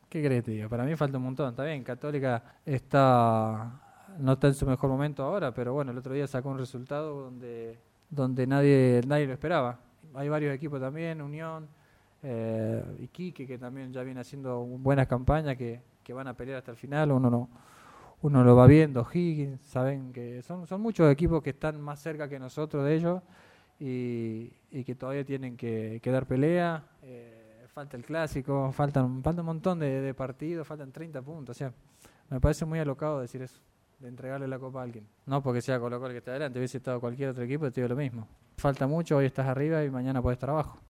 ¿Qué querés que te diga? Para mí falta un montón. Está bien, Católica no está en su mejor momento ahora, pero bueno, el otro día sacó un resultado donde nadie lo esperaba. Hay varios equipos también, Unión, Iquique, que también ya viene haciendo buenas campañas que van a pelear hasta el final. Uno lo va viendo, Higgins, saben que son muchos equipos que están más cerca que nosotros de ellos y que todavía tienen que dar pelea. Falta el clásico, falta un montón de partidos, faltan 30 puntos. O sea, me parece muy alocado decir eso, de entregarle la copa a alguien. No porque sea Colo Colo el que está adelante, hubiese estado cualquier otro equipo, te digo lo mismo. Falta mucho, hoy estás arriba y mañana puedes estar abajo.